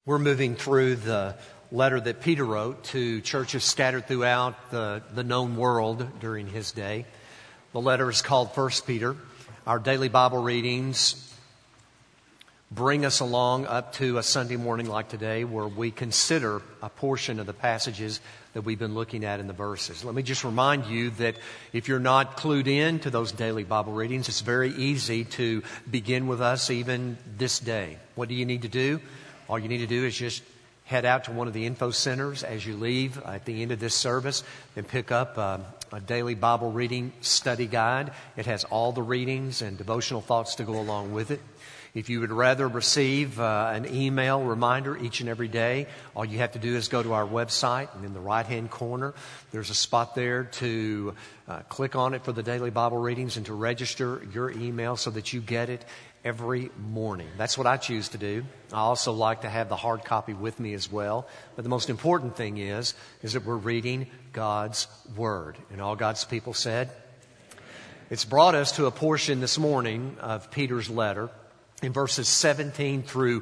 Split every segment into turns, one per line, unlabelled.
We're moving through the letter that Peter wrote to churches scattered throughout the known world during his day. The letter is called 1 Peter. Our daily Bible readings bring us along up to a Sunday morning like today where we consider a portion of the passages that we've been looking at in the verses. Let me just remind you that if you're not clued in to those daily Bible readings, it's very easy to begin with us even this day. What do you need to do? All you need to do is just head out to one of the info centers as you leave at the end of this service and pick up a daily Bible reading study guide. It has all the readings and devotional thoughts to go along with it. If you would rather receive an email reminder each and every day, all you have to do is go to our website, and in the right-hand corner, there's a spot there to click on it for the daily Bible readings and to register your email so that you get it every morning. That's what I choose to do. I also like to have the hard copy with me as well. But the most important thing is that we're reading God's Word. And all God's people said, it's brought us to a portion this morning of Peter's letter in verses 17 through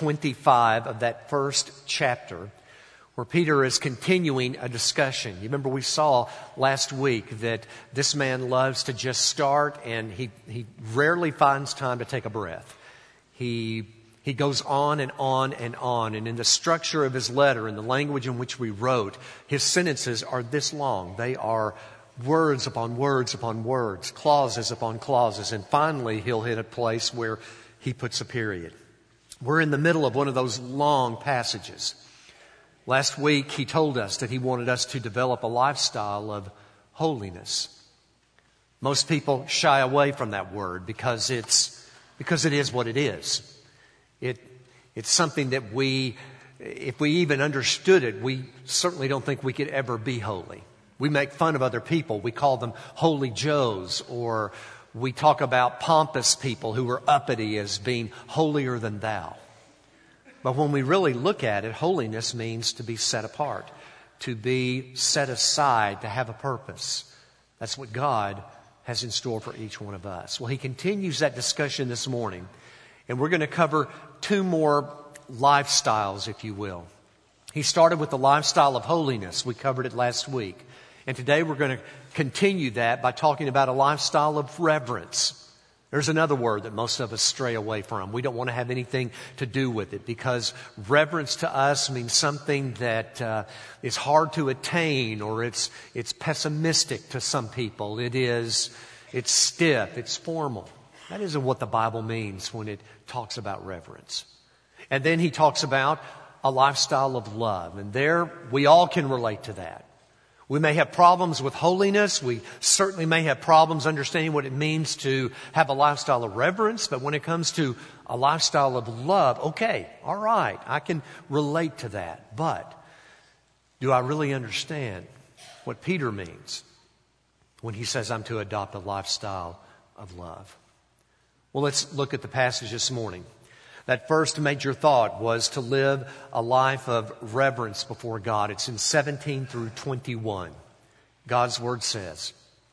25 of that first chapter, where Peter is continuing a discussion. You remember we saw last week that this man loves to just start and he rarely finds time to take a breath. He goes on and on and on. And in the structure of his letter, in the language in which we wrote, his sentences are this long. They are words upon words upon words, clauses upon clauses. And finally, he'll hit a place where he puts a period. We're in the middle of one of those long passages. Last week, he told us that he wanted us to develop a lifestyle of holiness. Most people shy away from that word because it is what it is. It's something that if we even understood it, we certainly don't think we could ever be holy. We make fun of other people. We call them holy Joes, or we talk about pompous people who are uppity as being holier than thou. But when we really look at it, holiness means to be set apart, to be set aside, to have a purpose. That's what God has in store for each one of us. Well, he continues that discussion this morning, and we're going to cover two more lifestyles, if you will. He started with the lifestyle of holiness. We covered it last week. And today we're going to continue that by talking about a lifestyle of reverence. There's another word that most of us stray away from. We don't want to have anything to do with it because reverence to us means something that is hard to attain, or it's pessimistic to some people. It's stiff, it's formal. That isn't what the Bible means when it talks about reverence. And then he talks about a lifestyle of love. And there we all can relate to that. We may have problems with holiness. We certainly may have problems understanding what it means to have a lifestyle of reverence. But when it comes to a lifestyle of love, okay, all right, I can relate to that. But do I really understand what Peter means when he says I'm to adopt a lifestyle of love? Well, let's look at the passage this morning. That first major thought was to live a life of reverence before God. It's in 17 through 21. God's Word says,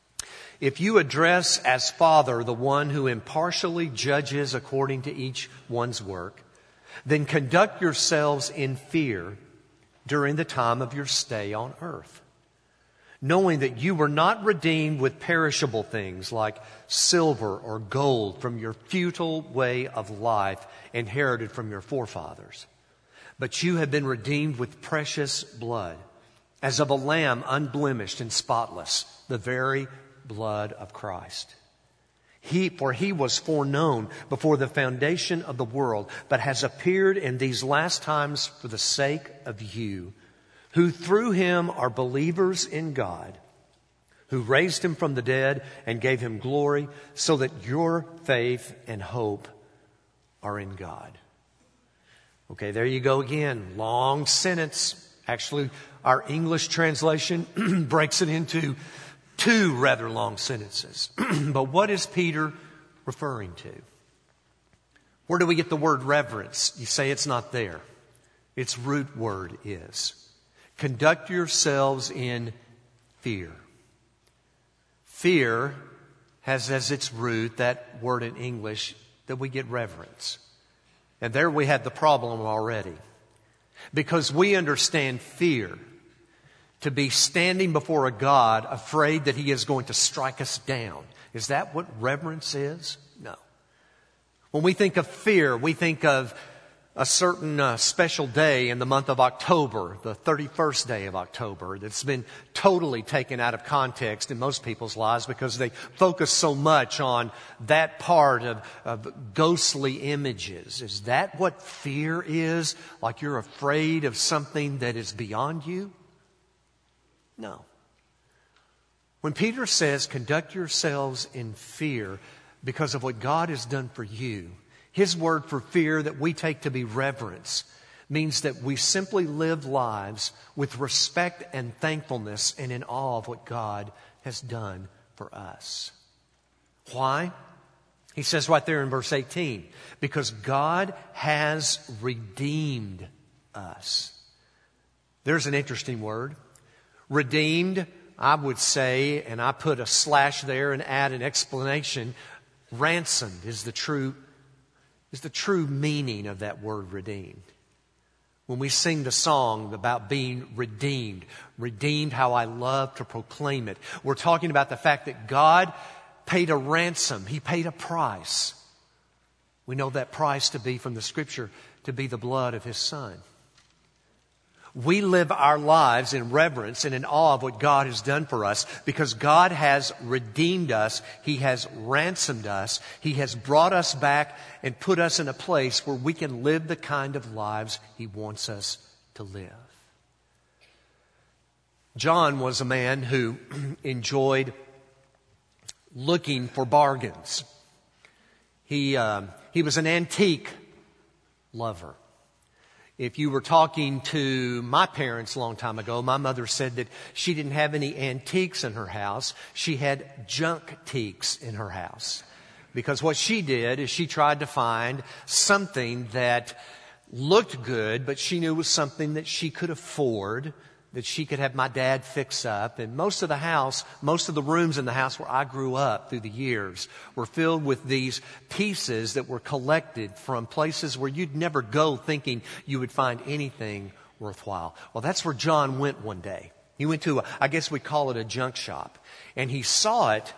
if you address as Father the one who impartially judges according to each one's work, then conduct yourselves in fear during the time of your stay on earth, knowing that you were not redeemed with perishable things like silver or gold from your futile way of life inherited from your forefathers. But you have been redeemed with precious blood, as of a lamb unblemished and spotless, the very blood of Christ. For he was foreknown before the foundation of the world, but has appeared in these last times for the sake of you, who through him are believers in God, who raised him from the dead and gave him glory, so that your faith and hope are in God. Okay, there you go again. Long sentence. Actually, our English translation breaks it into two rather long sentences. But what is Peter referring to? Where do we get the word reverence? You say it's not there. Its root word is. Conduct yourselves in fear. Fear has as its root that word in English that we get reverence. And there we had the problem already. because we understand fear to be standing before a God afraid that He is going to strike us down. Is that what reverence is? No. When we think of fear, we think of a certain special day in the month of October, the 31st day of October, that's been totally taken out of context in most people's lives because they focus so much on that part of ghostly images. Is that what fear is? Like you're afraid of something that is beyond you? No. When Peter says, conduct yourselves in fear because of what God has done for you, his word for fear that we take to be reverence means that we simply live lives with respect and thankfulness and in awe of what God has done for us. Why? He says right there in verse 18, because God has redeemed us. There's an interesting word. Redeemed, I would say, and I put a slash there and add an explanation, ransomed is the true meaning of that word redeemed. When we sing the song about being redeemed, how I love to proclaim it. We're talking about the fact that God paid a ransom. He paid a price. We know that price to be from the Scripture, to be the blood of His Son. We live our lives in reverence and in awe of what God has done for us because God has redeemed us. He has ransomed us. He has brought us back and put us in a place where we can live the kind of lives He wants us to live. John was a man who enjoyed looking for bargains. He was an antique lover. If you were talking to my parents a long time ago, my mother said that she didn't have any antiques in her house. She had junk-tiques in her house. Because what she did is she tried to find something that looked good, but she knew was something that she could afford, that she could have my dad fix up. And most of the rooms in the house where I grew up through the years were filled with these pieces that were collected from places where you'd never go thinking you would find anything worthwhile. Well, that's where John went one day. He went to, I guess we'd call it a junk shop. And he saw it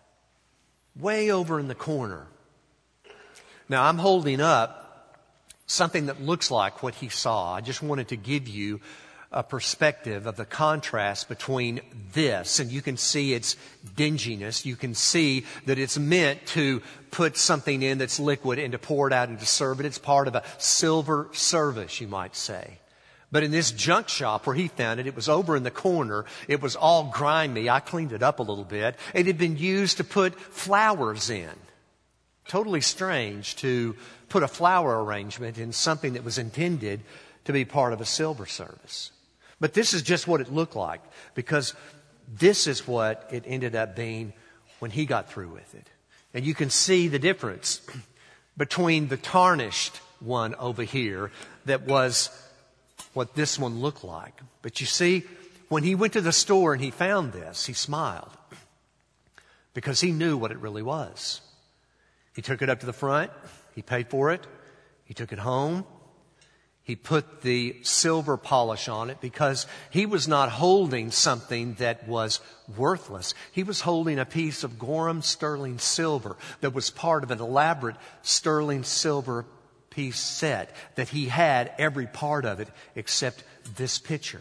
way over in the corner. Now, I'm holding up something that looks like what he saw. I just wanted to give you a perspective of the contrast between this, and you can see its dinginess. You can see that it's meant to put something in that's liquid and to pour it out and to serve it. It's part of a silver service, you might say. But in this junk shop where he found it, it was over in the corner. It was all grimy. I cleaned it up a little bit. It had been used to put flowers in. Totally strange to put a flower arrangement in something that was intended to be part of a silver service. But this is just what it looked like, because this is what it ended up being when he got through with it. And you can see the difference between the tarnished one over here that was what this one looked like. But you see, when he went to the store and he found this, he smiled because he knew what it really was. He took it up to the front. He paid for it. He took it home. He put the silver polish on it because he was not holding something that was worthless. He was holding a piece of Gorham sterling silver that was part of an elaborate sterling silver piece set that he had every part of it except this picture.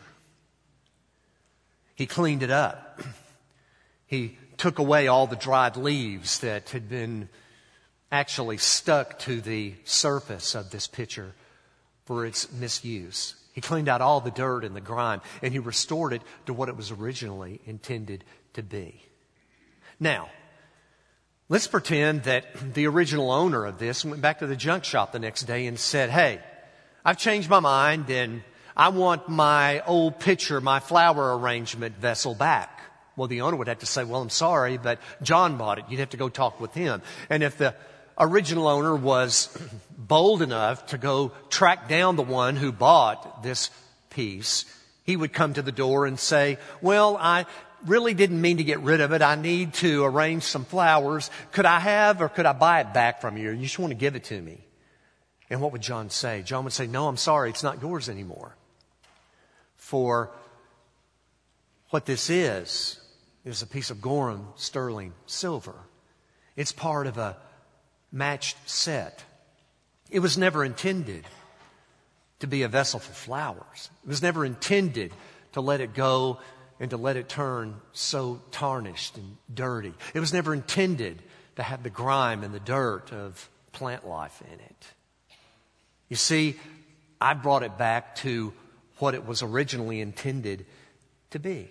He cleaned it up. He took away all the dried leaves that had been actually stuck to the surface of this pitcher for its misuse. He cleaned out all the dirt and the grime, and he restored it to what it was originally intended to be. Now, let's pretend that the original owner of this went back to the junk shop the next day and said, "Hey, I've changed my mind and I want my old pitcher, my flower arrangement vessel back." Well, the owner would have to say, "Well, I'm sorry, but John bought it. You'd have to go talk with him." And if the original owner was bold enough to go track down the one who bought this piece, he would come to the door and say, "Well, I really didn't mean to get rid of it. I need to arrange some flowers. Could I buy it back from you? You just want to give it to me?" And what would John say? John would say, no, I'm sorry, it's not yours anymore. For what this is a piece of Gorham sterling silver. It's part of a matched set. It was never intended to be a vessel for flowers. It was never intended to let it go and to let it turn so tarnished and dirty. It was never intended to have the grime and the dirt of plant life in it. You see, I brought it back to what it was originally intended to be.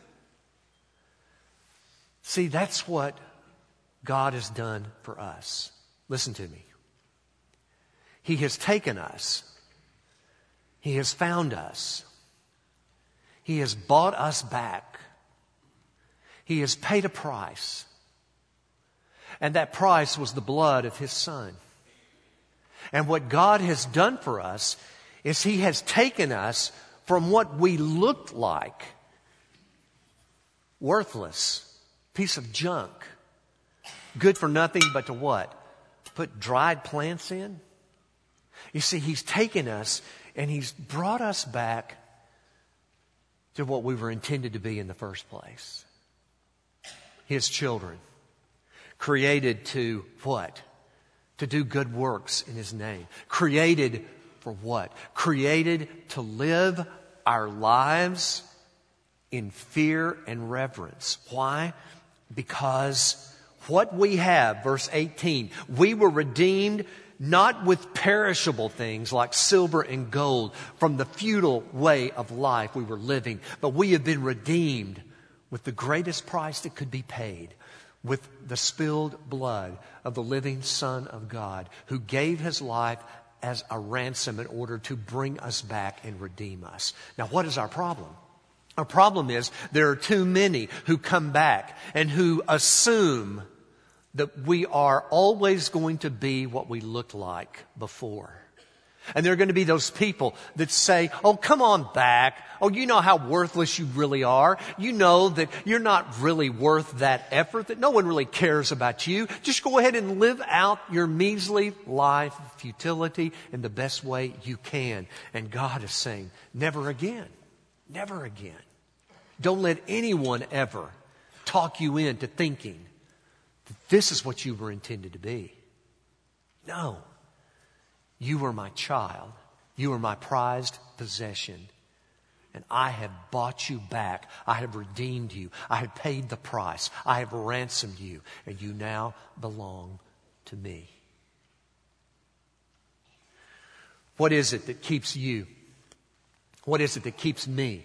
See, that's what God has done for us. Listen to me. He has taken us. He has found us. He has bought us back. He has paid a price. And that price was the blood of His Son. And what God has done for us is He has taken us from what we looked like, worthless, piece of junk, good for nothing but to what? Put dried plants in? You see, He's taken us and He's brought us back to what we were intended to be in the first place. His children, created to what? To do good works in His name. Created for what? Created to live our lives in fear and reverence. Why? Because what we have, verse 18, we were redeemed not with perishable things like silver and gold from the futile way of life we were living, but we have been redeemed with the greatest price that could be paid, with the spilled blood of the living Son of God, who gave His life as a ransom in order to bring us back and redeem us. Now, what is our problem? Our problem is there are too many who come back and who assume that we are always going to be what we looked like before. And there are going to be those people that say, oh, come on back. Oh, you know how worthless you really are. You know that you're not really worth that effort, that no one really cares about you. Just go ahead and live out your measly life of futility in the best way you can. And God is saying, never again. Never again. Don't let anyone ever talk you into thinking that this is what you were intended to be. No. You were my child. You were my prized possession. And I have bought you back. I have redeemed you. I have paid the price. I have ransomed you. And you now belong to me. What is it that keeps you? What is it that keeps me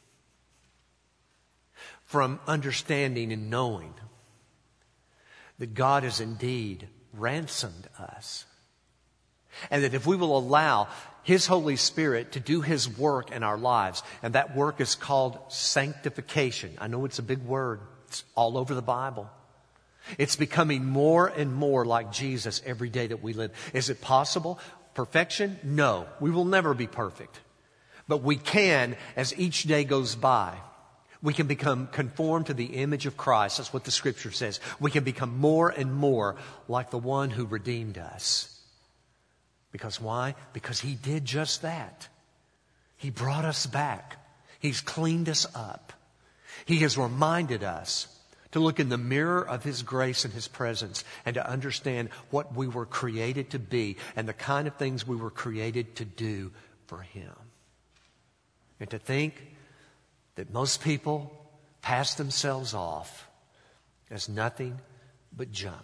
from understanding and knowing that God has indeed ransomed us? And that if we will allow His Holy Spirit to do His work in our lives, and that work is called sanctification. I know it's a big word. It's all over the Bible. It's becoming more and more like Jesus every day that we live. Is it possible? Perfection? No. We will never be perfect. But we can, as each day goes by, we can become conformed to the image of Christ. That's what the Scripture says. We can become more and more like the one who redeemed us. Because why? Because He did just that. He brought us back. He's cleaned us up. He has reminded us to look in the mirror of His grace and His presence and to understand what we were created to be and the kind of things we were created to do for Him. And to think that most people pass themselves off as nothing but junk.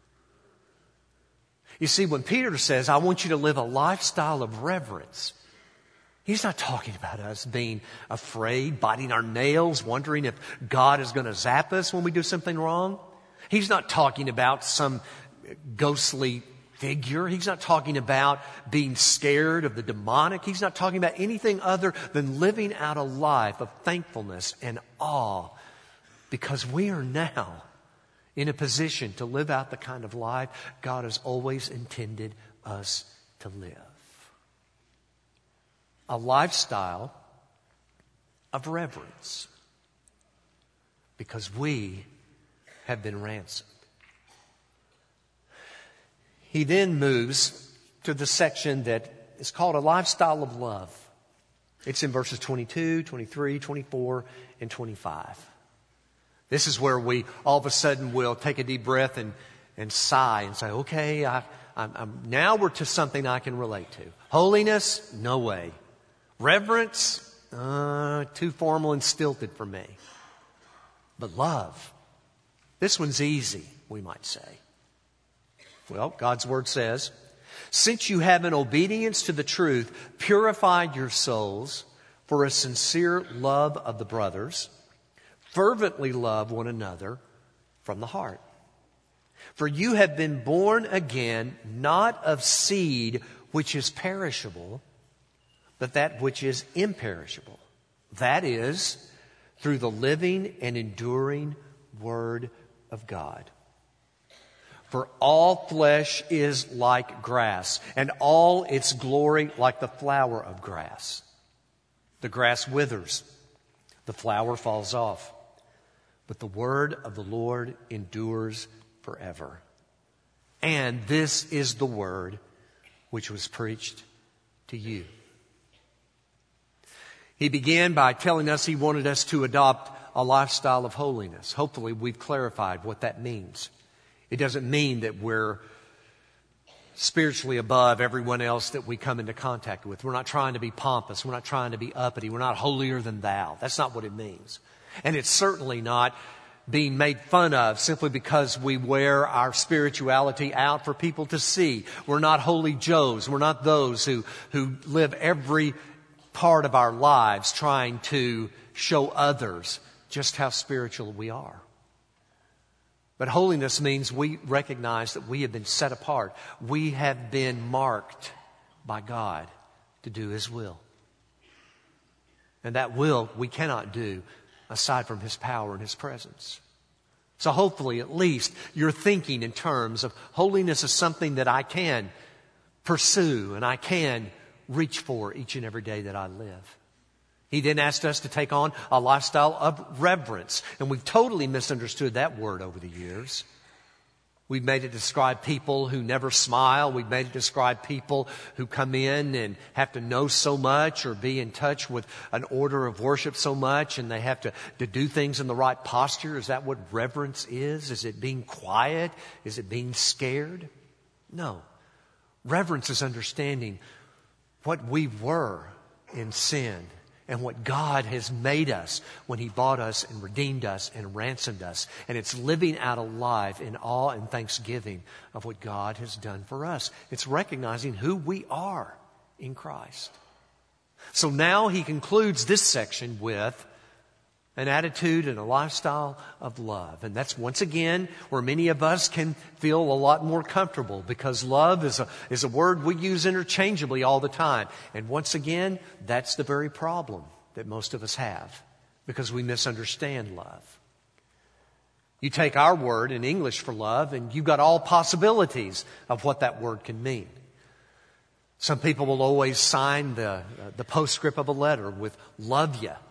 You see, when Peter says, I want you to live a lifestyle of reverence, he's not talking about us being afraid, biting our nails, wondering if God is going to zap us when we do something wrong. He's not talking about some ghostly figure. He's not talking about being scared of the demonic. He's not talking about anything other than living out a life of thankfulness and awe, because we are now in a position to live out the kind of life God has always intended us to live. A lifestyle of reverence, because we have been ransomed. He then moves to the section that is called a lifestyle of love. It's in verses 22, 23, 24, and 25. This is where we all of a sudden will take a deep breath and sigh and say, okay, now we're to something I can relate to. Holiness? No way. Reverence? Too formal and stilted for me. But love? This one's easy, we might say. Well, God's Word says, since you have in obedience to the truth purified your souls for a sincere love of the brothers, fervently love one another from the heart. For you have been born again, not of seed which is perishable, but that which is imperishable. That is, through the living and enduring Word of God. For all flesh is like grass, and all its glory like the flower of grass. The grass withers, the flower falls off, but the word of the Lord endures forever. And this is the word which was preached to you. He began by telling us he wanted us to adopt a lifestyle of holiness. Hopefully we've clarified what that means. It doesn't mean that we're spiritually above everyone else that we come into contact with. We're not trying to be pompous. We're not trying to be uppity. We're not holier than thou. That's not what it means. And it's certainly not being made fun of simply because we wear our spirituality out for people to see. We're not holy Joes. We're not those who live every part of our lives trying to show others just how spiritual we are. But holiness means we recognize that we have been set apart. We have been marked by God to do His will. And that will we cannot do aside from His power and His presence. So hopefully at least you're thinking in terms of holiness as something that I can pursue and I can reach for each and every day that I live. He then asked us to take on a lifestyle of reverence. And we've totally misunderstood that word over the years. We've made it describe people who never smile. We've made it describe people who come in and have to know so much or be in touch with an order of worship so much and they have to do things in the right posture. Is that what reverence is? Is it being quiet? Is it being scared? No. Reverence is understanding what we were in sin and what God has made us when He bought us and redeemed us and ransomed us. And it's living out a life in awe and thanksgiving of what God has done for us. It's recognizing who we are in Christ. So now he concludes this section with an attitude and a lifestyle of love. And that's once again where many of us can feel a lot more comfortable because love is a word we use interchangeably all the time. And once again, that's the very problem that most of us have because we misunderstand love. You take our word in English for love and you've got all possibilities of what that word can mean. Some people will always sign the postscript of a letter with love ya.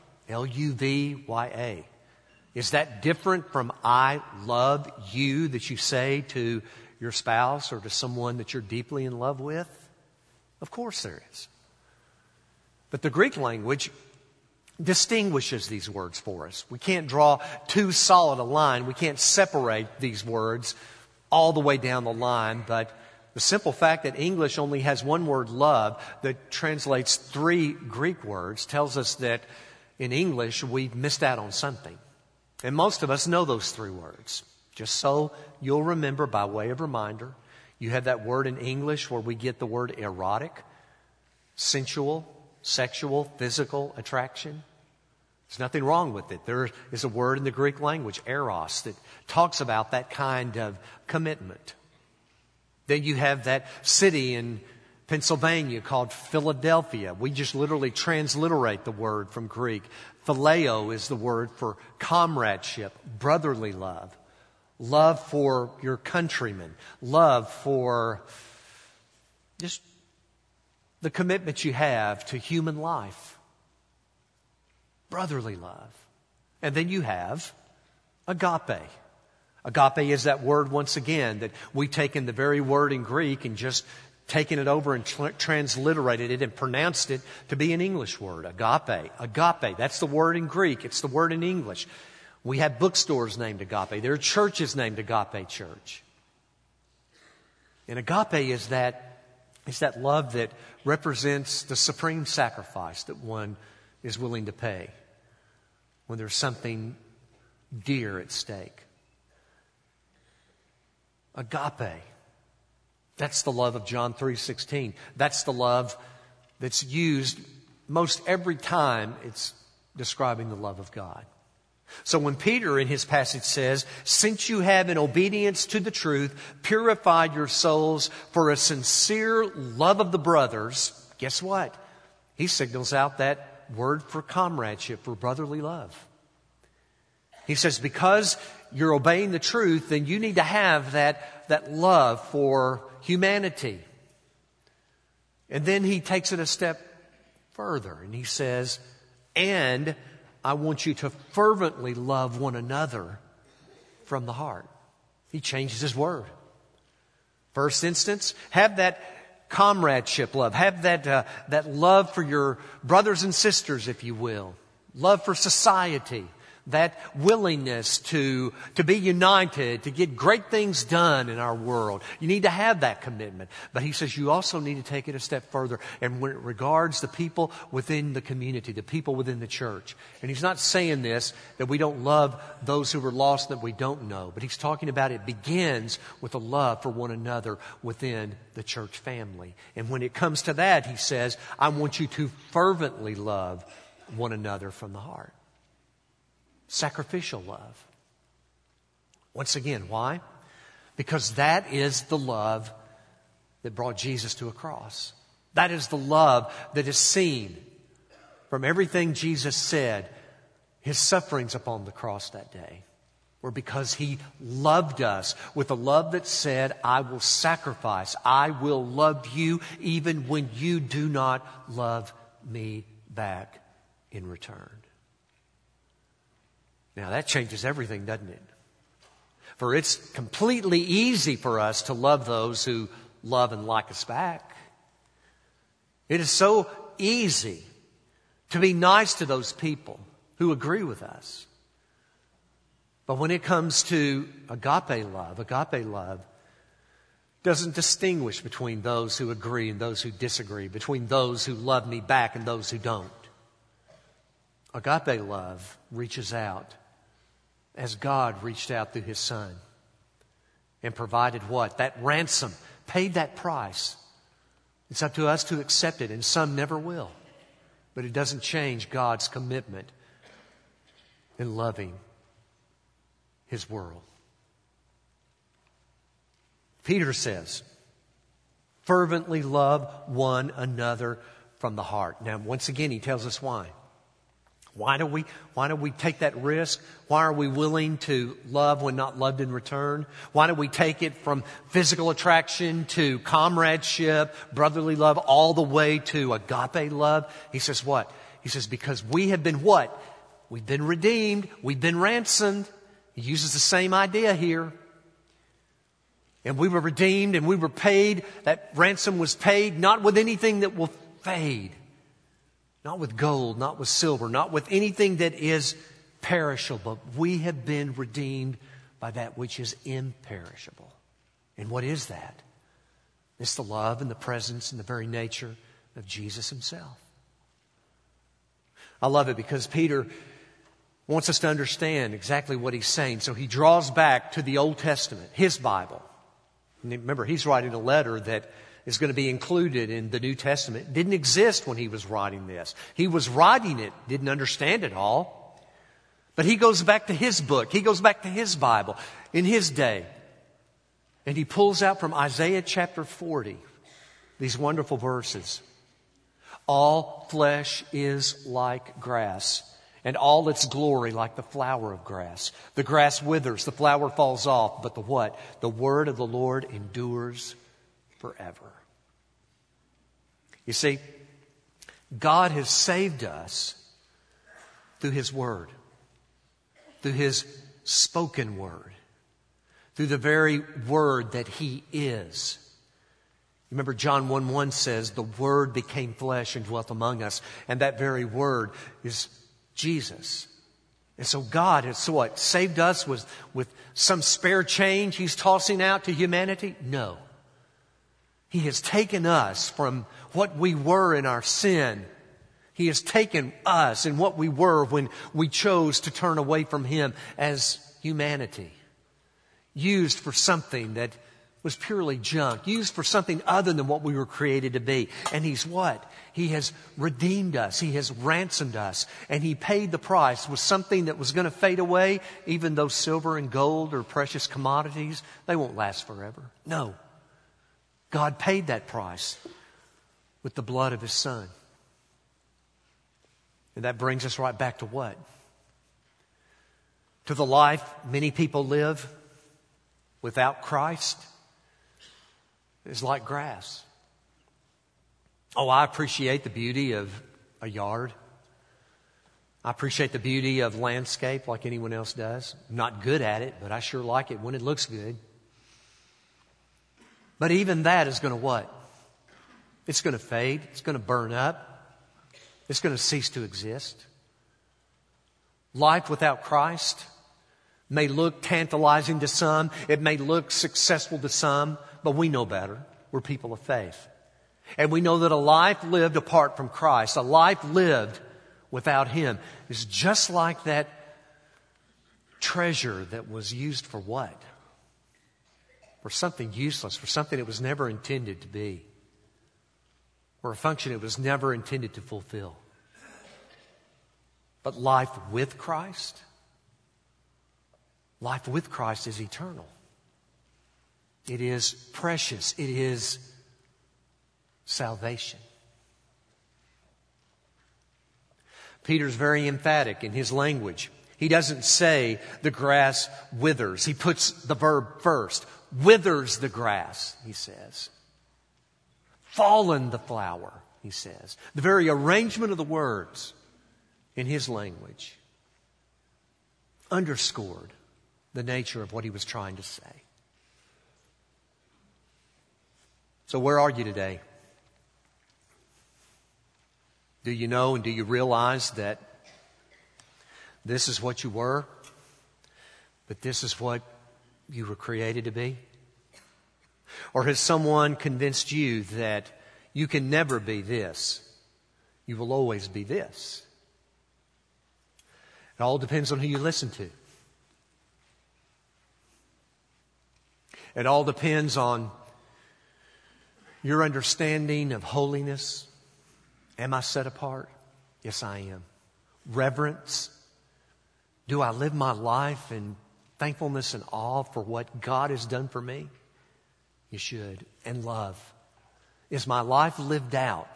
Luvya. Is that different from I love you that you say to your spouse or to someone that you're deeply in love with? Of course there is. But the Greek language distinguishes these words for us. We can't draw too solid a line. We can't separate these words all the way down the line. But the simple fact that English only has one word, love, that translates 3 Greek words tells us that in English, we've missed out on something. And most of us know those 3 words. Just so you'll remember by way of reminder, you have that word in English where we get the word erotic, sensual, sexual, physical attraction. There's nothing wrong with it. There is a word in the Greek language, eros, that talks about that kind of commitment. Then you have that city in Pennsylvania called Philadelphia. We just literally transliterate the word from Greek. Phileo is the word for comradeship, brotherly love, love for your countrymen, love for just the commitment you have to human life, brotherly love. And then you have agape. Agape is that word once again that we've taken the very word in Greek and just taken it over and transliterated it and pronounced it to be an English word, agape. Agape, that's the word in Greek. It's the word in English. We have bookstores named Agape. There are churches named Agape Church. And agape is that love that represents the supreme sacrifice that one is willing to pay when there's something dear at stake. Agape. That's the love of John 3:16. That's the love that's used most every time it's describing the love of God. So when Peter in his passage says, since you have in obedience to the truth purified your souls for a sincere love of the brothers, guess what? He signals out that word for comradeship, for brotherly love. He says, because you're obeying the truth, then you need to have that love for humanity. And then he takes it a step further and he says, and I want you to fervently love one another from the heart. He changes his word. First instance, have that comradeship love. Have that love for your brothers and sisters, if you will. Love for society. That willingness to be united, to get great things done in our world. You need to have that commitment. But he says you also need to take it a step further. And when it regards the people within the community, the people within the church. And he's not saying this, that we don't love those who are lost that we don't know. But he's talking about it begins with a love for one another within the church family. And when it comes to that, he says, I want you to fervently love one another from the heart. Sacrificial love. Once again, why? Because that is the love that brought Jesus to a cross. That is the love that is seen from everything Jesus said, his sufferings upon the cross that day were because he loved us with a love that said, I will sacrifice, I will love you even when you do not love me back in return. Now that changes everything, doesn't it? For it's completely easy for us to love those who love and like us back. It is so easy to be nice to those people who agree with us. But when it comes to agape love doesn't distinguish between those who agree and those who disagree, between those who love me back and those who don't. Agape love reaches out as God reached out through his Son and provided what? That ransom, paid that price. It's up to us to accept it, and some never will. But it doesn't change God's commitment in loving his world. Peter says, fervently love one another from the heart. Now, once again, he tells us why. Why do we take that risk? Why are we willing to love when not loved in return? Why do we take it from physical attraction to comradeship, brotherly love, all the way to agape love? He says what? He says because we have been what? We've been redeemed. We've been ransomed. He uses the same idea here. And we were redeemed and we were paid. That ransom was paid not with anything that will fade. Not with gold, not with silver, not with anything that is perishable. We have been redeemed by that which is imperishable. And what is that? It's the love and the presence and the very nature of Jesus himself. I love it because Peter wants us to understand exactly what he's saying. So he draws back to the Old Testament, his Bible. And remember, he's writing a letter that is going to be included in the New Testament. It didn't exist when he was writing this. He was writing it, didn't understand it all. But he goes back to his book. He goes back to his Bible in his day. And he pulls out from Isaiah chapter 40 these wonderful verses. All flesh is like grass, and all its glory like the flower of grass. The grass withers, the flower falls off, but the what? The word of the Lord endures forever. You see, God has saved us through his word, through his spoken word, through the very word that he is. Remember, John 1:1 says, the Word became flesh and dwelt among us. And that very Word is Jesus. And so God has what? Saved us with some spare change He's tossing out to humanity? No. He has taken us from what we were in our sin. He has taken us and what we were when we chose to turn away from Him as humanity. Used for something that was purely junk. Used for something other than what we were created to be. And He's what? He has redeemed us. He has ransomed us. And He paid the price with something that was going to fade away. Even though silver and gold are precious commodities, they won't last forever. No. God paid that price with the blood of His Son. And that brings us right back to what? To the life many people live without Christ is like grass. Oh, I appreciate the beauty of a yard. I appreciate the beauty of landscape like anyone else does. I'm not good at it, but I sure like it when it looks good. But even that is going to what? It's going to fade. It's going to burn up. It's going to cease to exist. Life without Christ may look tantalizing to some. It may look successful to some, but we know better. We're people of faith. And we know that a life lived apart from Christ, a life lived without Him, is just like that treasure that was used for what? For something useless, for something it was never intended to be, or a function it was never intended to fulfill. But life with Christ is eternal. It is precious. It is salvation. Peter's very emphatic in his language. He doesn't say the grass withers. He puts the verb first. Withers the grass, he says. Fallen the flower, he says. The very arrangement of the words in his language underscored the nature of what he was trying to say. So where are you today? Do you know and do you realize that this is what you were, but this is what you were created to be? Or has someone convinced you that you can never be this? You will always be this. It all depends on who you listen to. It all depends on your understanding of holiness. Am I set apart? Yes, I am. Reverence. Do I live my life in thankfulness and awe for what God has done for me? You should. And love. Is my life lived out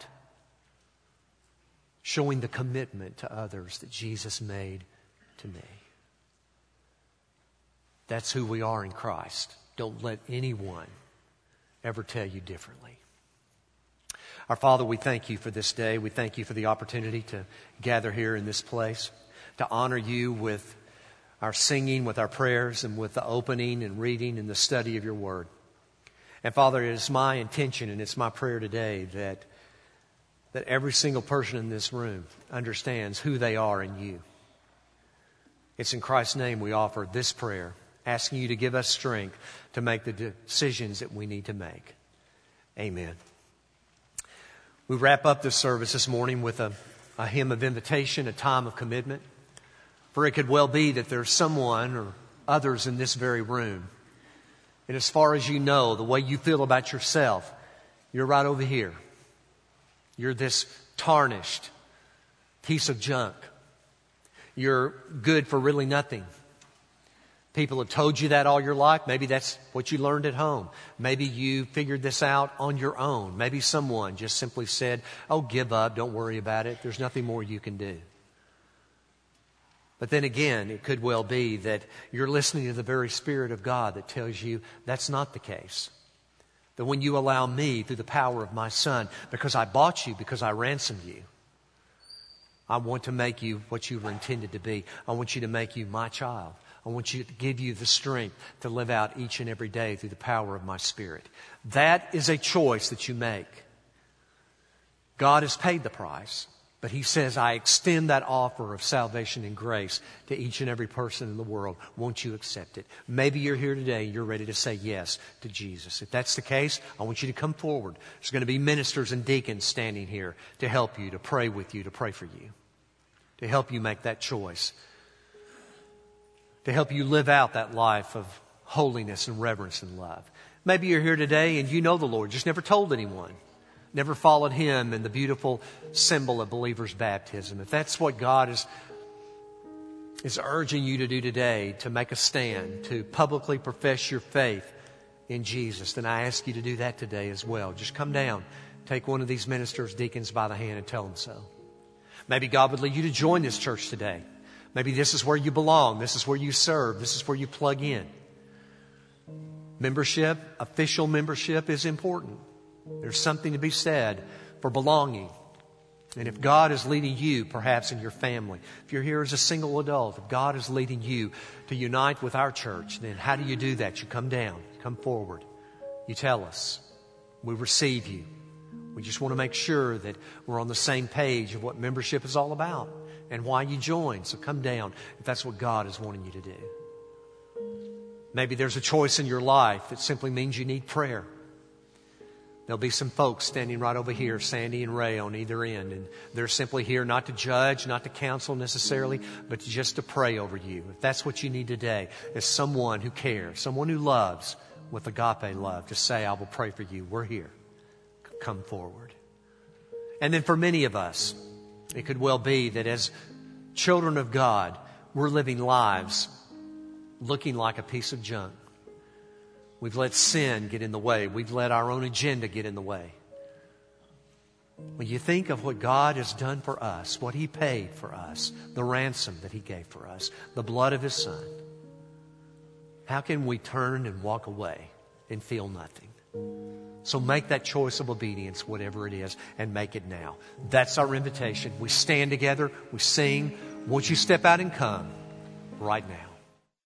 showing the commitment to others that Jesus made to me? That's who we are in Christ. Don't let anyone ever tell you differently. Our Father, we thank You for this day. We thank You for the opportunity to gather here in this place, to honor You with our singing, with our prayers, and with the opening and reading and the study of Your Word. And Father, it is my intention and it's my prayer today that every single person in this room understands who they are in You. It's in Christ's name we offer this prayer, asking You to give us strength to make the decisions that we need to make. Amen. We wrap up this service this morning with a hymn of invitation, a time of commitment. For it could well be that there's someone or others in this very room. And as far as you know, the way you feel about yourself, you're right over here. You're this tarnished piece of junk. You're good for really nothing. People have told you that all your life. Maybe that's what you learned at home. Maybe you figured this out on your own. Maybe someone just simply said, oh, give up, don't worry about it. There's nothing more you can do. But then again, it could well be that you're listening to the very Spirit of God that tells you that's not the case. That when you allow me through the power of my Son, because I bought you, because I ransomed you, I want to make you what you were intended to be. I want you to make you my child. I I want you to give you the strength to live out each and every day through the power of my Spirit. That is a choice that you make. God has paid the price, but He says, I extend that offer of salvation and grace to each and every person in the world. Won't you accept it? Maybe you're here today and you're ready to say yes to Jesus. If that's the case, I want you to come forward. There's going to be ministers and deacons standing here to help you, to pray with you, to pray for you, to help you make that choice, to help you live out that life of holiness and reverence and love. Maybe you're here today and you know the Lord, just never told anyone. Never followed Him in the beautiful symbol of believer's baptism. If that's what God is urging you to do today, to make a stand, to publicly profess your faith in Jesus, then I ask you to do that today as well. Just come down, take one of these ministers, deacons by the hand and tell them so. Maybe God would lead you to join this church today. Maybe this is where you belong. This is where you serve. This is where you plug in. Membership, official membership is important. There's something to be said for belonging. And if God is leading you, perhaps in your family, if you're here as a single adult, if God is leading you to unite with our church, then how do you do that? You come down, come forward. You tell us. We receive you. We just want to make sure that we're on the same page of what membership is all about and why you join. So come down if that's what God is wanting you to do. Maybe there's a choice in your life that simply means you need prayer. There'll be some folks standing right over here, Sandy and Ray on either end, and they're simply here not to judge, not to counsel necessarily, but just to pray over you. If that's what you need today, as someone who cares, someone who loves with agape love, to say, I will pray for you. We're here. Come forward. And then for many of us, it could well be that as children of God, we're living lives looking like a piece of junk. We've let sin get in the way. We've let our own agenda get in the way. When you think of what God has done for us, what He paid for us, the ransom that He gave for us, the blood of His Son, how can we turn and walk away and feel nothing? So make that choice of obedience, whatever it is, and make it now. That's our invitation. We stand together, we sing. Won't you step out and come right now?